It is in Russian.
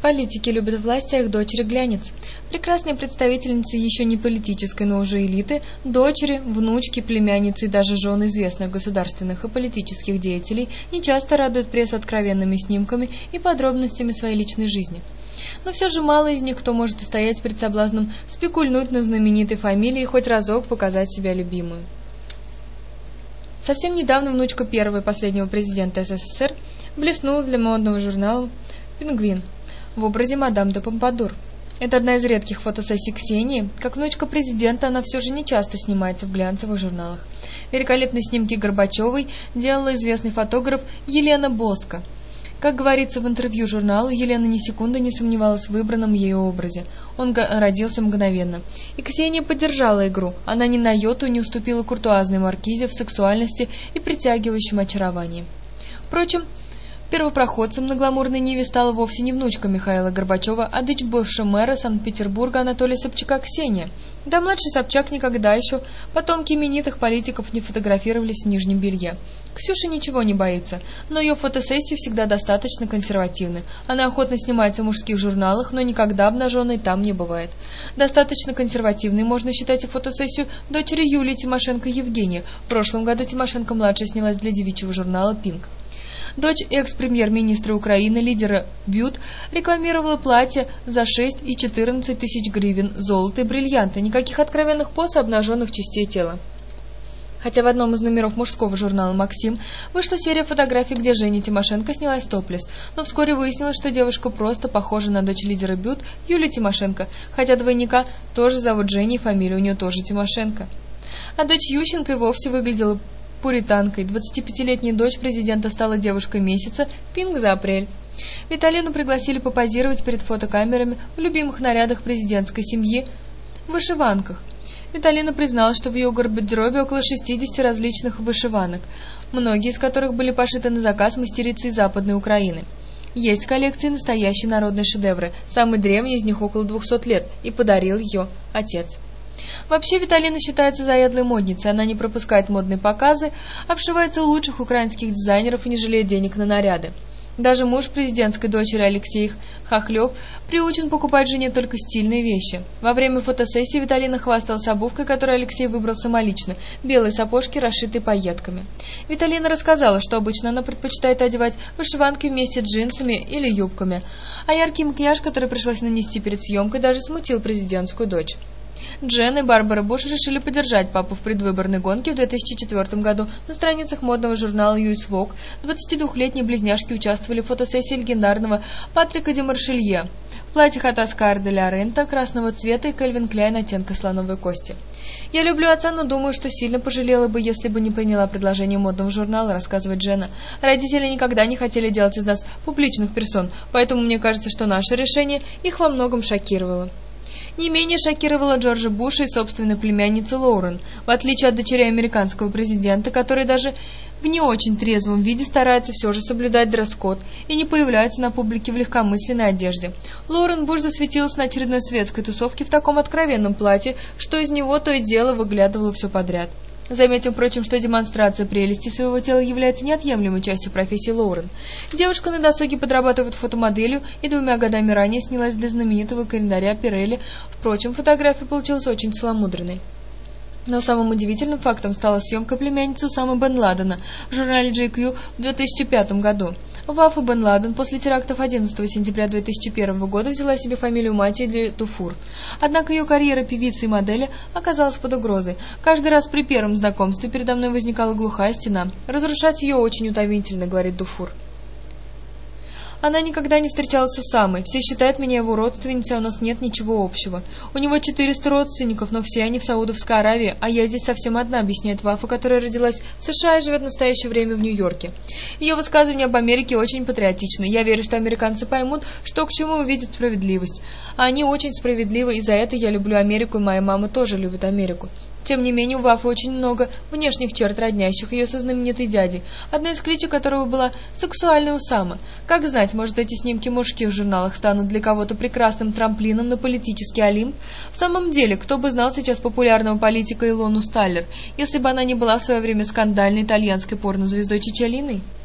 Политики любят власть, а их дочери глянец. Прекрасные представительницы еще не политической, но уже элиты, дочери, внучки, племянницы и даже жены известных государственных и политических деятелей нечасто радуют прессу откровенными снимками и подробностями своей личной жизни. Но все же мало из них кто может устоять перед соблазном спекульнуть на знаменитой фамилии и хоть разок показать себя любимую. Совсем недавно внучка первого и последнего президента СССР блеснула для модного журнала «Пингвин» в образе мадам де Помпадур. Это одна из редких фотосессий Ксении. Как внучка президента, она все же не часто снимается в глянцевых журналах. Великолепные снимки Горбачевой делала известный фотограф Елена Боско. Как говорится в интервью журналу, Елена ни секунды не сомневалась в выбранном ею образе. Он родился мгновенно. И Ксения поддержала игру. Она ни на йоту не уступила куртуазной маркизе в сексуальности и притягивающем очаровании. Впрочем, первопроходцем на гламурной ниве стала вовсе не внучка Михаила Горбачева, а дочь бывшего мэра Санкт-Петербурга Анатолия Собчака Ксения. Да младший Собчак никогда еще потомки именитых политиков не фотографировались в нижнем белье. Ксюша ничего не боится, но ее фотосессии всегда достаточно консервативны. Она охотно снимается в мужских журналах, но никогда обнаженной там не бывает. Достаточно консервативной можно считать и фотосессию дочери Юлии Тимошенко Евгения. В прошлом году Тимошенко-младшая снялась для девичьего журнала «Пинк». Дочь экс-премьер-министра Украины, лидера БЮТ, рекламировала платье за 6 и 14 тысяч гривен, золото и бриллианты, никаких откровенных поз и обнаженных частей тела. Хотя в одном из номеров мужского журнала «Максим» вышла серия фотографий, где Женя Тимошенко снялась топлес, но вскоре выяснилось, что девушка просто похожа на дочь лидера БЮТ Юлии Тимошенко, хотя двойника тоже зовут Женя и фамилия у нее тоже Тимошенко. А дочь Ющенко и вовсе выглядела пуританкой. 25-летняя дочь президента стала девушкой месяца, «Пинк» за апрель. Виталину пригласили попозировать перед фотокамерами в любимых нарядах президентской семьи в вышиванках. Виталина призналась, что в ее гардеробе около 60 различных вышиванок, многие из которых были пошиты на заказ мастерицы из Западной Украины. Есть в коллекции настоящие народные шедевры, самый древний из них около 200 лет, и подарил ее отец. Вообще Виталина считается заядлой модницей, она не пропускает модные показы, обшивается у лучших украинских дизайнеров и не жалеет денег на наряды. Даже муж президентской дочери Алексей Хохлев приучен покупать жене только стильные вещи. Во время фотосессии Виталина хвасталась обувкой, которую Алексей выбрал самолично, белые сапожки, расшитые пайетками. Виталина рассказала, что обычно она предпочитает одевать вышиванки вместе с джинсами или юбками, а яркий макияж, который пришлось нанести перед съемкой, даже смутил президентскую дочь. Джен и Барбара Буш решили поддержать папу в предвыборной гонке в 2004 году. На страницах модного журнала US Vogue 22-летние близняшки участвовали в фотосессии легендарного Патрика де Маршелье в платьях от Оскар де ля Рента красного цвета и Кельвин Кляйн оттенка слоновой кости. «Я люблю отца, но думаю, что сильно пожалела бы, если бы не приняла предложение модного журнала», рассказывает Дженна. «Родители никогда не хотели делать из нас публичных персон, поэтому мне кажется, что наше решение их во многом шокировало». Не менее шокировала Джорджа Буша и собственная племянница Лоурен, в отличие от дочерей американского президента, которые даже в не очень трезвом виде стараются все же соблюдать дресс-код и не появляются на публике в легкомысленной одежде. Лоурен Буш засветилась на очередной светской тусовке в таком откровенном платье, что из него то и дело выглядывало все подряд. Заметим, впрочем, что демонстрация прелести своего тела является неотъемлемой частью профессии Лоурен. Девушка на досуге подрабатывает фотомоделью и 2 годами ранее снялась для знаменитого календаря Пирелли. Впрочем, фотография получилась очень целомудренной. Но самым удивительным фактом стала съемка племянницы Усамы бен Ладена в журнале GQ в 2005 году. Вафа бен Ладен после терактов 11 сентября 2001 года взяла себе фамилию матери Дуфур. Однако ее карьера певицы и модели оказалась под угрозой. Каждый раз при первом знакомстве передо мной возникала глухая стена. «Разрушать ее очень утомительно», — говорит Дуфур. Она никогда не встречалась с Усамой. Все считают меня его родственницей, а у нас нет ничего общего. У него 400 родственников, но все они в Саудовской Аравии, а я здесь совсем одна, объясняет Вафа, которая родилась в США и живет в настоящее время в Нью-Йорке. Ее высказывания об Америке очень патриотичны. Я верю, что американцы поймут, что к чему увидят справедливость. А они очень справедливы, и за это я люблю Америку, и моя мама тоже любит Америку. Тем не менее, у Вафы очень много внешних черт, роднящих ее со знаменитой дядей, одной из кличек которого была «Сексуальная Усама». Как знать, может, эти снимки в мужских журналах станут для кого-то прекрасным трамплином на политический Олимп? В самом деле, кто бы знал сейчас популярного политика Илону Сталлер, если бы она не была в свое время скандальной итальянской порнозвездой Чичолиной?